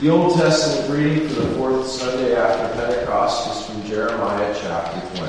The Old Testament reading for the fourth Sunday after Pentecost is from Jeremiah chapter 20.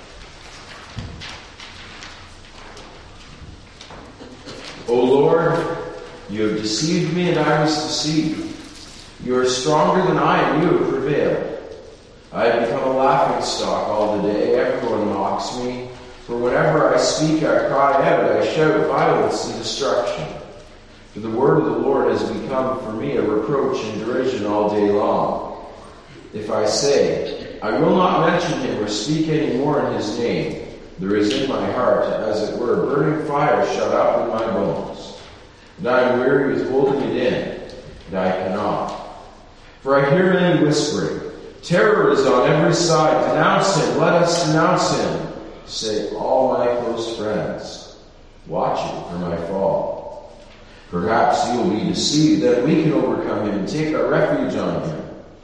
O Lord, you have deceived me and I was deceived. You are stronger than I and you have prevailed. I have become a laughingstock all the day. Everyone mocks me. For whenever I speak, I cry out. I shout violence and destruction. For the word of the Lord has become for me a reproach and derision all day long. If I say, I will not mention him or speak any more in his name, there is in my heart, as it were, burning fire shut up in my bones. And I am weary with holding it in, and I cannot. For I hear many whispering, terror is on every side. Denounce him, let us denounce him, say all my close friends, watching for my fall. Perhaps you will be deceived that we can overcome him and take our refuge on him.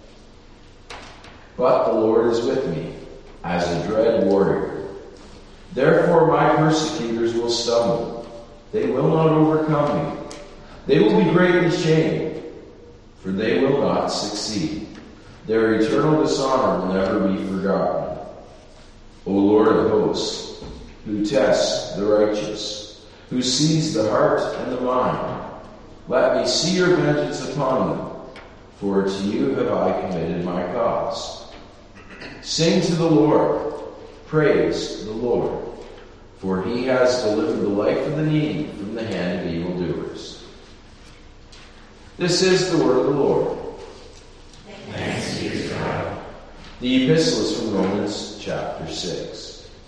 But the Lord is with me, as a dread warrior. Therefore my persecutors will stumble. They will not overcome me. They will be greatly shamed, for they will not succeed. Their eternal dishonor will never be forgotten. O Lord of hosts, who tests the righteous, who sees the heart and the mind, let me see your vengeance upon them, for to you have I committed my cause. Sing to the Lord, praise the Lord, for he has delivered the life of the needy from the hand of evildoers. This is the word of the Lord. Thanks be to God. The epistle is from Romans chapter 6.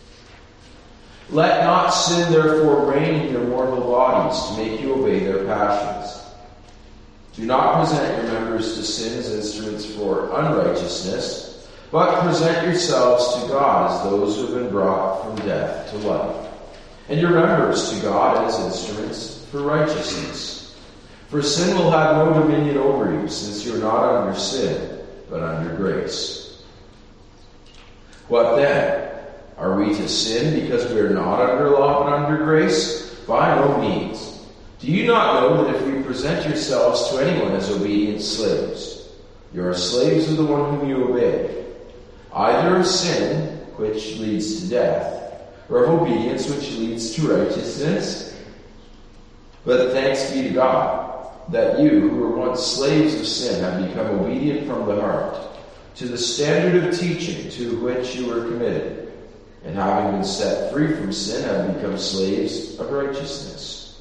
Let not sin therefore reign in your mortal bodies to make you obey their passions. Do not present your members to sin as instruments for unrighteousness, but present yourselves to God as those who have been brought from death to life, and your members to God as instruments for righteousness. For sin will have no dominion over you, since you are not under sin, but under grace. What then? Are we to sin because we are not under law but under grace? By no means. Do you not know that if we present yourselves to anyone as obedient slaves, you are slaves of the one whom you obey, either of sin, which leads to death, or of obedience, which leads to righteousness? But thanks be to God, that you, who were once slaves of sin, have become obedient from the heart, to the standard of teaching to which you were committed, and having been set free from sin, have become slaves of righteousness.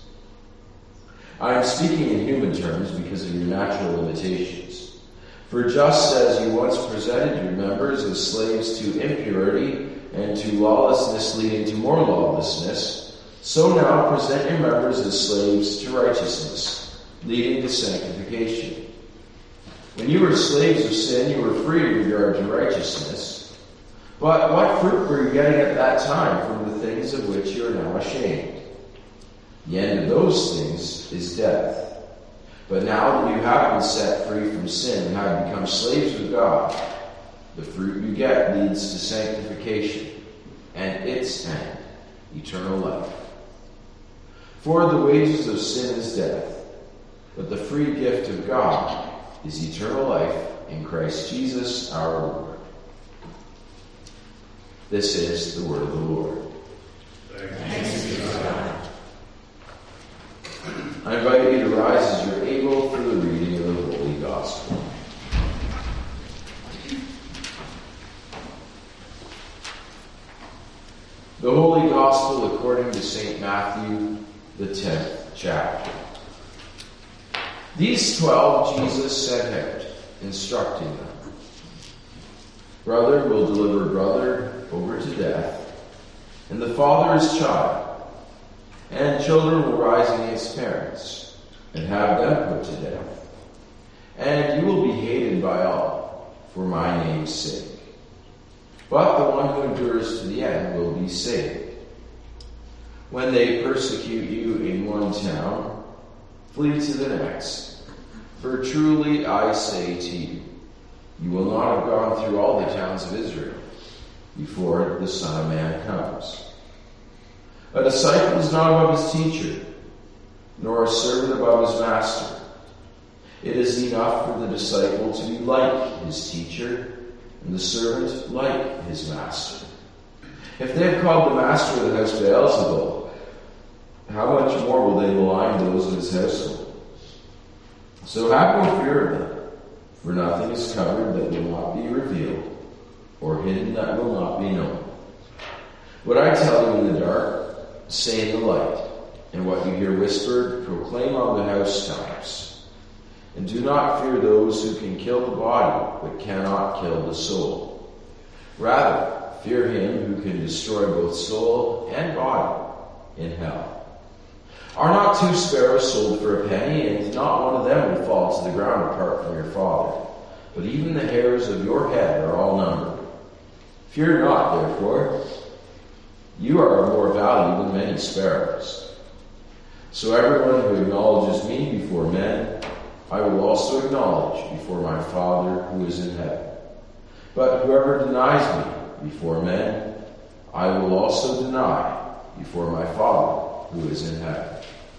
I am speaking in human terms because of your natural limitations. For just as you once presented your members as slaves to impurity and to lawlessness leading to more lawlessness, so now present your members as slaves to righteousness, leading to sanctification. When you were slaves of sin, you were free in regard to righteousness. But what fruit were you getting at that time from the things of which you are now ashamed? The end of those things is death. But now that you have been set free from sin and have become slaves of God, the fruit you get leads to sanctification, and its end, eternal life. For the wages of sin is death, but the free gift of God is eternal life in Christ Jesus our Lord. This is the word of the Lord. Thanks be to God. I invite you to rise as you're able for the reading of the Holy Gospel. The Holy Gospel according to St. Matthew, the 10th chapter. These 12 Jesus sent out, instructing them. Brother will deliver brother over to death, and the father his child, and children will rise against parents, and have them put to death. And you will be hated by all, for my name's sake. But the one who endures to the end will be saved. When they persecute you in one town, flee to the next. For truly I say to you, you will not have gone through all the towns of Israel before the Son of Man comes. A disciple is not above his teacher, nor a servant above his master. It is enough for the disciple to be like his teacher, and the servant like his master. If they have called the master of the house Beelzebul, how much more will they malign those of his household? So have no fear of them, for nothing is covered that will not be revealed, or hidden that will not be known. What I tell you in the dark, say in the light, and what you hear whispered, proclaim on the housetops. And do not fear those who can kill the body, but cannot kill the soul. Rather, fear him who can destroy both soul and body in hell. Are not 2 sparrows sold for a penny, and not one of them will fall to the ground apart from your Father? But even the hairs of your head are all numbered. Fear not, therefore. You are of more value than many sparrows. So everyone who acknowledges me before men, I will also acknowledge before my Father who is in heaven. But whoever denies me before men, I will also deny before my Father who is in heaven.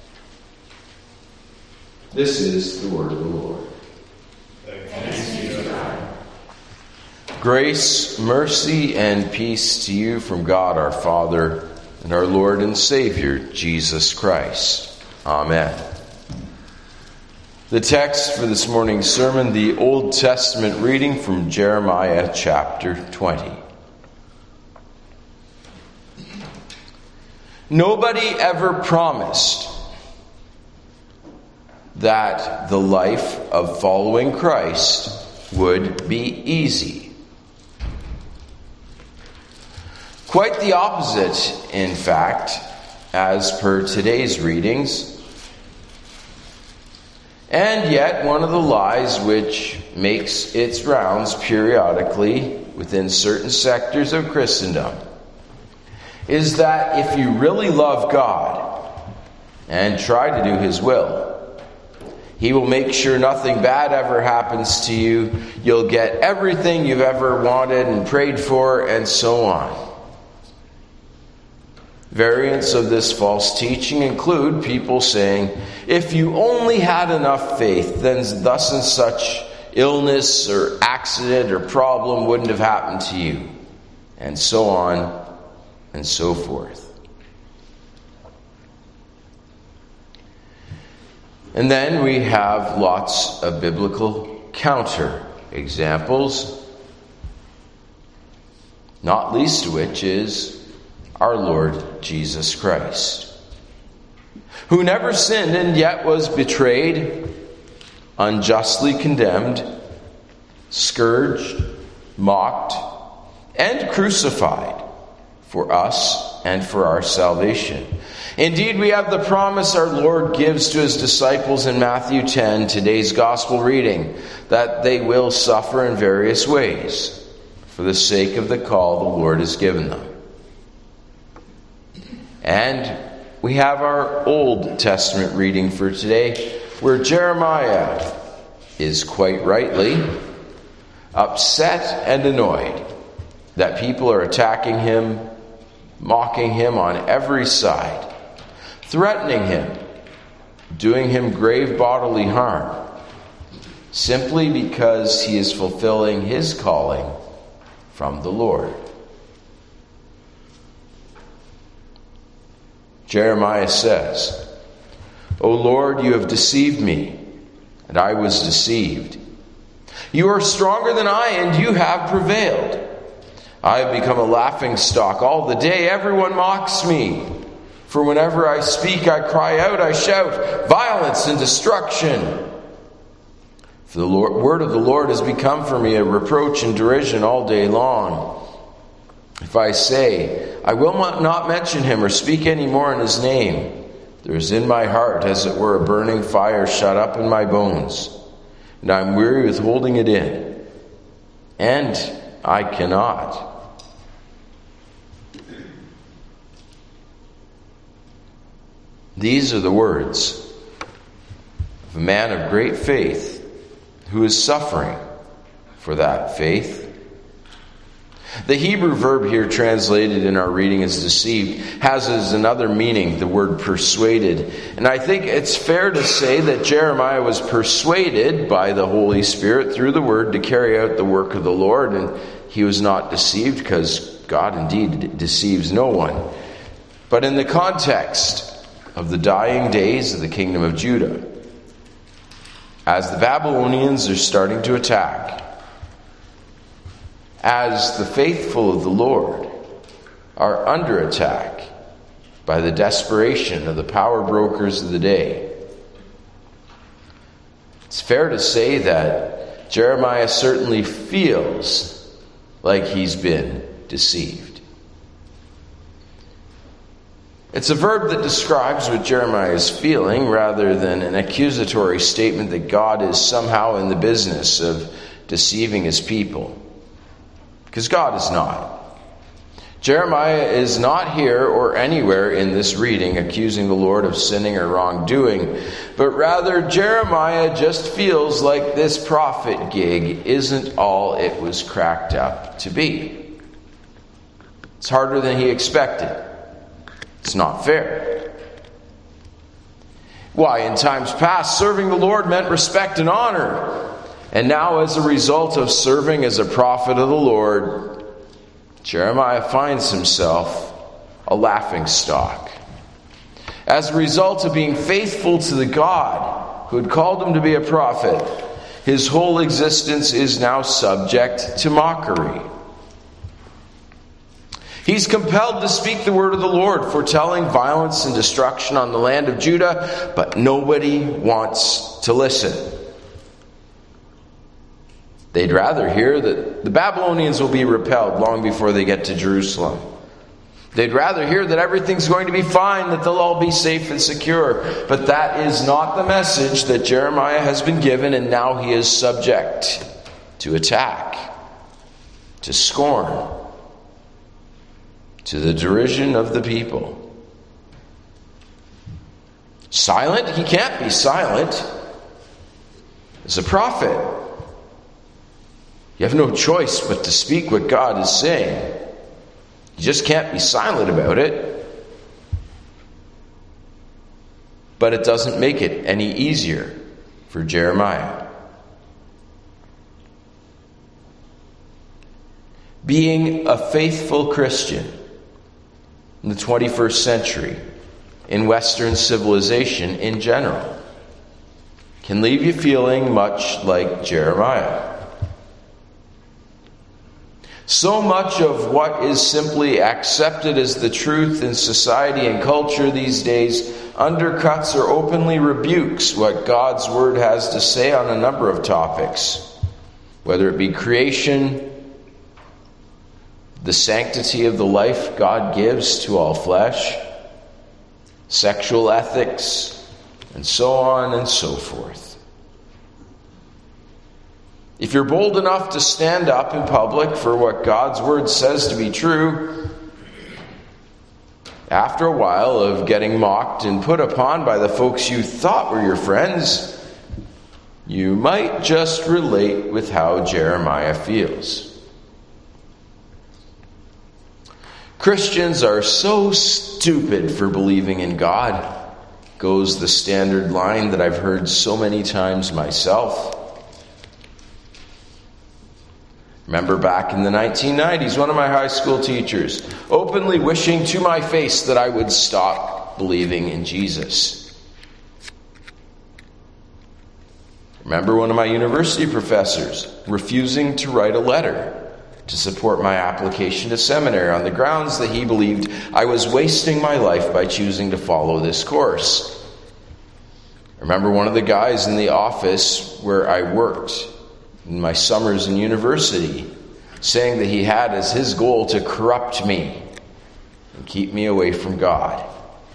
This is the word of the Lord. Thanks be to God. Grace, mercy, and peace to you from God our Father and our Lord and Savior, Jesus Christ. Amen. The text for this morning's sermon, the Old Testament reading from Jeremiah chapter 20. Nobody ever promised that the life of following Christ would be easy. Quite the opposite, in fact, as per today's readings. And yet, one of the lies which makes its rounds periodically within certain sectors of Christendom is that if you really love God and try to do His will, He will make sure nothing bad ever happens to you. You'll get everything you've ever wanted and prayed for, and so on. Variants of this false teaching include people saying, if you only had enough faith, then thus and such illness or accident or problem wouldn't have happened to you, and so on and so forth. And then we have lots of biblical counter examples, not least of which is our Lord Jesus Christ, who never sinned and yet was betrayed, unjustly condemned, scourged, mocked, and crucified for us and for our salvation. Indeed, we have the promise our Lord gives to His disciples in Matthew 10, today's gospel reading, that they will suffer in various ways for the sake of the call the Lord has given them. And we have our Old Testament reading for today, where Jeremiah is quite rightly upset and annoyed that people are attacking him, mocking him on every side, threatening him, doing him grave bodily harm, simply because he is fulfilling his calling from the Lord. Jeremiah says, O Lord, you have deceived me, and I was deceived. You are stronger than I, and you have prevailed. I have become a laughingstock all the day. Everyone mocks me. For whenever I speak, I cry out, I shout, violence and destruction. For the word of the Lord has become for me a reproach and derision all day long. If I say, I will not mention him or speak any more in his name, there is in my heart, as it were, a burning fire shut up in my bones, and I am weary with holding it in, and I cannot. These are the words of a man of great faith who is suffering for that faith. The Hebrew verb here translated in our reading as deceived has as another meaning the word persuaded. And I think it's fair to say that Jeremiah was persuaded by the Holy Spirit through the word to carry out the work of the Lord, and he was not deceived because God indeed deceives no one. But in the context of the dying days of the kingdom of Judah, as the Babylonians are starting to attack, as the faithful of the Lord are under attack by the desperation of the power brokers of the day, it's fair to say that Jeremiah certainly feels like he's been deceived. It's a verb that describes what Jeremiah is feeling rather than an accusatory statement that God is somehow in the business of deceiving his people. Because God is not. Jeremiah is not here or anywhere in this reading accusing the Lord of sinning or wrongdoing, but rather Jeremiah just feels like this prophet gig isn't all it was cracked up to be. It's harder than he expected. It's not fair. Why, in times past, serving the Lord meant respect and honor. And now, as a result of serving as a prophet of the Lord, Jeremiah finds himself a laughingstock. As a result of being faithful to the God who had called him to be a prophet, his whole existence is now subject to mockery. He's compelled to speak the word of the Lord, foretelling violence and destruction on the land of Judah, but nobody wants to listen. They'd rather hear that the Babylonians will be repelled long before they get to Jerusalem. They'd rather hear that everything's going to be fine, that they'll all be safe and secure. But that is not the message that Jeremiah has been given, and now he is subject to attack, to scorn, to the derision of the people. Silent? He can't be silent. As a prophet, you have no choice but to speak what God is saying. You just can't be silent about it. But it doesn't make it any easier for Jeremiah. Being a faithful Christian in the 21st century, in Western civilization in general, can leave you feeling much like Jeremiah. So much of what is simply accepted as the truth in society and culture these days undercuts or openly rebukes what God's Word has to say on a number of topics, whether it be creation, the sanctity of the life God gives to all flesh, sexual ethics, and so on and so forth. If you're bold enough to stand up in public for what God's Word says to be true, after a while of getting mocked and put upon by the folks you thought were your friends, you might just relate with how Jeremiah feels. Christians are so stupid for believing in God, goes the standard line that I've heard so many times myself. Remember back in the 1990s, one of my high school teachers openly wishing to my face that I would stop believing in Jesus. Remember one of my university professors refusing to write a letter to support my application to seminary on the grounds that he believed I was wasting my life by choosing to follow this course. Remember one of the guys in the office where I worked in my summers in university, saying that he had as his goal to corrupt me and keep me away from God.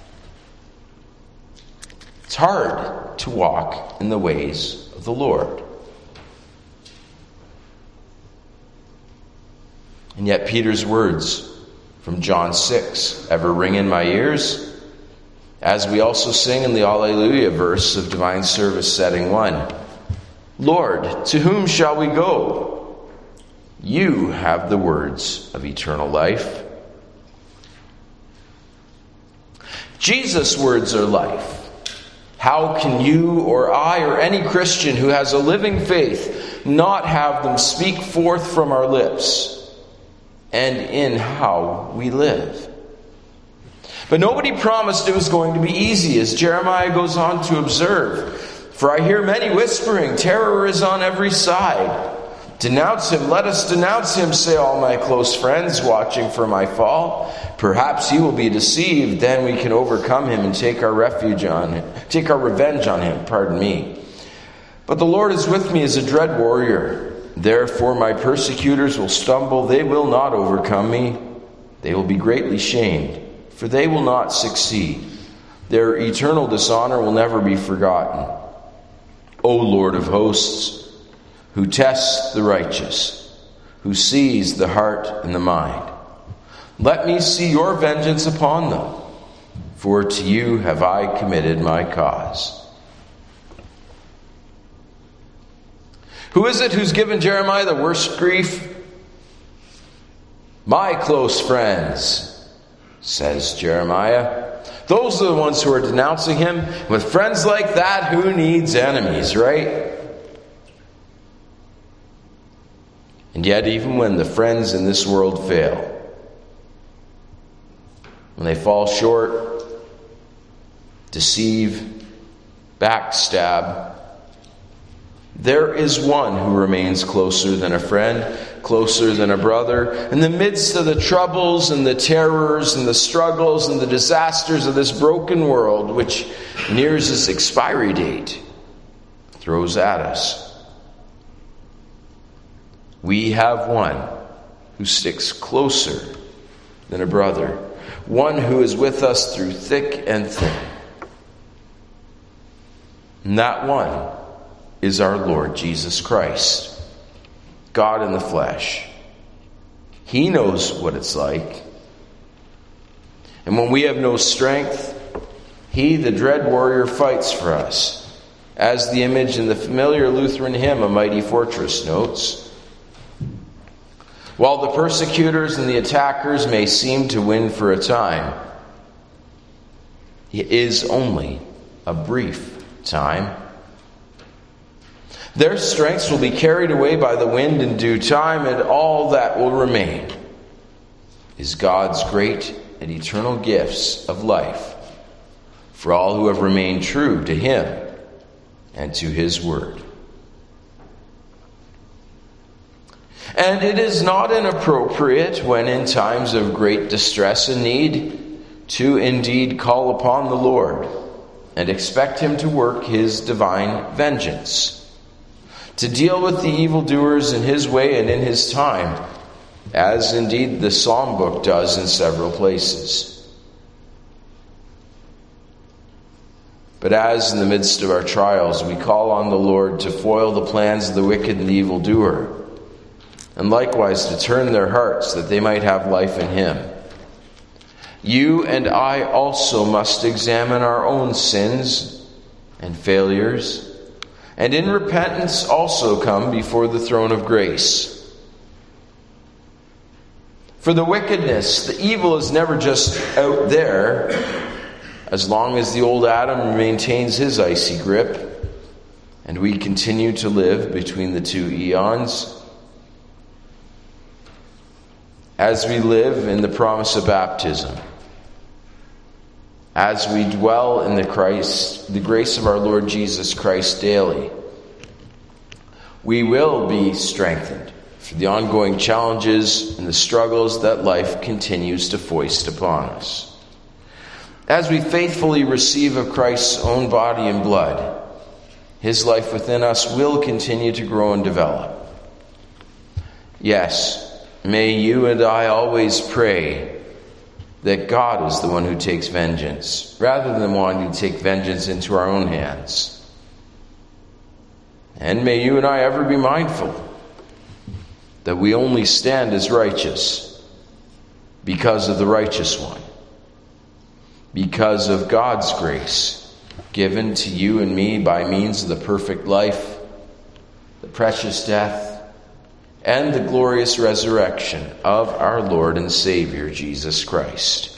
It's hard to walk in the ways of the Lord. And yet Peter's words from John 6 ever ring in my ears, as we also sing in the Alleluia verse of Divine Service Setting 1. Lord, to whom shall we go? You have the words of eternal life. Jesus' words are life. How can you or I or any Christian who has a living faith not have them speak forth from our lips and in how we live? But nobody promised it was going to be easy, as Jeremiah goes on to observe. For I hear many whispering, terror is on every side. Denounce him, let us denounce him, say all my close friends, watching for my fall. Perhaps he will be deceived, then we can overcome him and take our revenge on him. But the Lord is with me as a dread warrior. Therefore my persecutors will stumble, they will not overcome me. They will be greatly shamed, for they will not succeed. Their eternal dishonor will never be forgotten. O Lord of hosts, who tests the righteous, who sees the heart and the mind, let me see your vengeance upon them, for to you have I committed my cause. Who is it who's given Jeremiah the worst grief? My close friends, says Jeremiah. Those are the ones who are denouncing him. With friends like that, who needs enemies, right? And yet, even when the friends in this world fail, when they fall short, deceive, backstab, there is one who remains closer than a friend, closer than a brother. In the midst of the troubles and the terrors and the struggles and the disasters of this broken world, which nears its expiry date, throws at us, we have one who sticks closer than a brother, one who is with us through thick and thin. And that one is our Lord Jesus Christ, God in the flesh. He knows what it's like. And when we have no strength, he, the dread warrior, fights for us, as the image in the familiar Lutheran hymn, A Mighty Fortress, notes. While the persecutors and the attackers may seem to win for a time, it is only a brief time. Their strengths will be carried away by the wind in due time, and all that will remain is God's great and eternal gifts of life for all who have remained true to him and to his word. And it is not inappropriate, when in times of great distress and need, to indeed call upon the Lord and expect him to work his divine vengeance, to deal with the evildoers in his way and in his time, as indeed the Psalm book does in several places. But as in the midst of our trials we call on the Lord to foil the plans of the wicked and the evildoer, and likewise to turn their hearts that they might have life in him, you and I also must examine our own sins and failures, and in repentance also come before the throne of grace. For the wickedness, the evil is never just out there, as long as the old Adam maintains his icy grip, and we continue to live between the two eons. As we live in the promise of baptism, as we dwell in the grace of our Lord Jesus Christ daily, we will be strengthened for the ongoing challenges and the struggles that life continues to foist upon us. As we faithfully receive of Christ's own body and blood, his life within us will continue to grow and develop. Yes, may you and I always pray that God is the one who takes vengeance, rather than wanting to take vengeance into our own hands. And may you and I ever be mindful that we only stand as righteous because of the righteous one, because of God's grace given to you and me by means of the perfect life, the precious death, and the glorious resurrection of our Lord and Savior, Jesus Christ.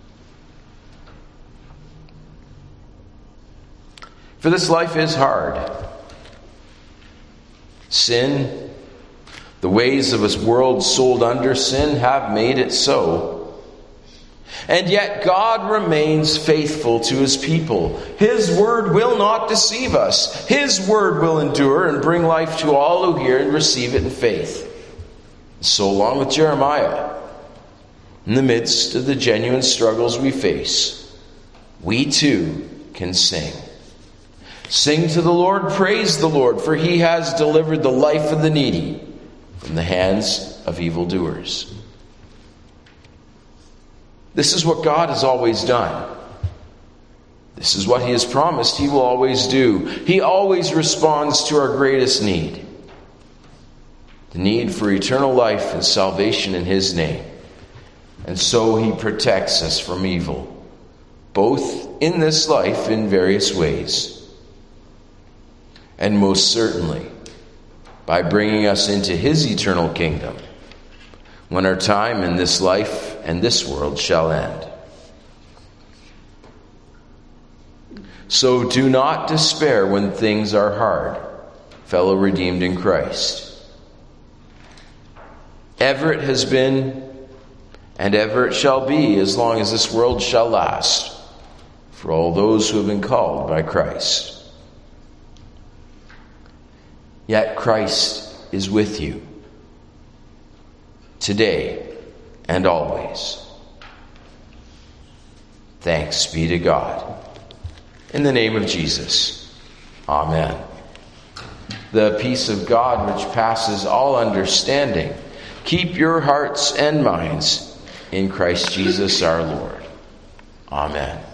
For this life is hard. Sin, the ways of this world sold under sin, have made it so. And yet God remains faithful to his people. His word will not deceive us. His word will endure and bring life to all who hear and receive it in faith. So along with Jeremiah, in the midst of the genuine struggles we face, we too can sing. Sing to the Lord, praise the Lord, for he has delivered the life of the needy from the hands of evildoers. This is what God has always done. This is what he has promised he will always do. He always responds to our greatest need. The need for eternal life and salvation in his name. And so he protects us from evil, both in this life in various ways, and most certainly by bringing us into his eternal kingdom, when our time in this life and this world shall end. So do not despair when things are hard, fellow redeemed in Christ. Ever it has been, and ever it shall be, as long as this world shall last, for all those who have been called by Christ. Yet Christ is with you, today and always. Thanks be to God. In the name of Jesus, amen. The peace of God, which passes all understanding, keep your hearts and minds in Christ Jesus our Lord. Amen.